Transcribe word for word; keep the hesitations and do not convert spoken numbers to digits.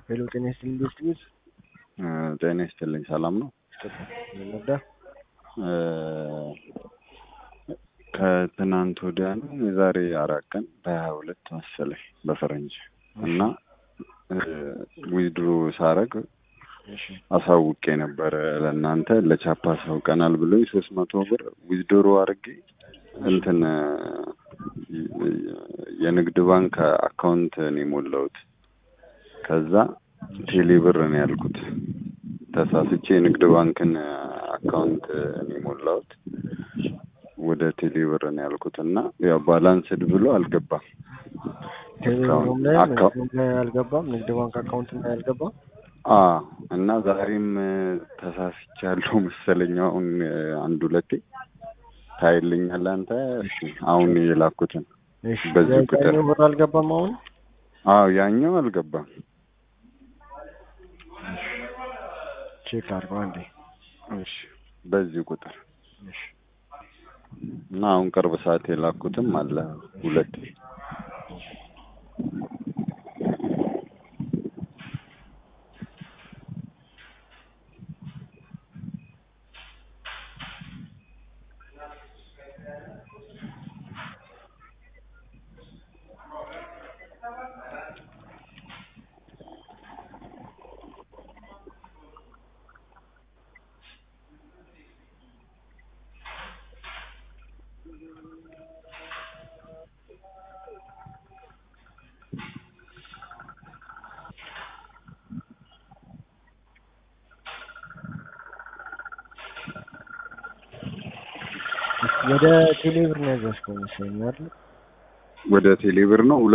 ሄሎ ጤና ይስጥልኝ ቢስቲስ ጤና ይስጥልኝ ሰላም ነው። ለነዳ ከትናንት ወዲያ ነው የዛሬ አራት ቀን በሀያ ሁለት መሰለኝ በፈረንጅ እና ዊድሮ ሳረግ አሳውቄ ነበር ለእናንተ ለቻፓ አሳውቀናል ብሎኝ ሶስት መቶ ብር ዊድሮ አድርጌ እንትን የንግድ ባንክ አካውንት ነው የሞላሁት። ከዛ ቴሌ ብር ነው ያልኩት ተሳስቼ የንግድ ባንክን አካውንት ነው የሞላሁት ወደ ቴሌ ብር ነው ያልኩትና ያው ባላንስድ ብሎ አልገባም። ቴሌብርም ላይ አልገባም፣ ንግድ ባንክ አካውንት ላይ አልገባም። አ እና ዛሬም ተሳስቻለሁ መሰለኝ። አሁን አንድ ሁለቴ ታይልኛለህ አንተ። እሺ አሁን የላኩትን እሺ በዚህ ቁጥር ያኛው ብር አልገባም አሁን? አዎ ያኛው አልገባም። ቼክ አድርገው አንዴ። እሺ በዚህ ቁጥር እሺ እና አሁን ቅርብ ሰዓት የላኩትም አለ ሁለቴ። ወደ ቴሌብር ነው ያዘዝከው መሰለኝ አይደል? ወደ ቴሌብር ነው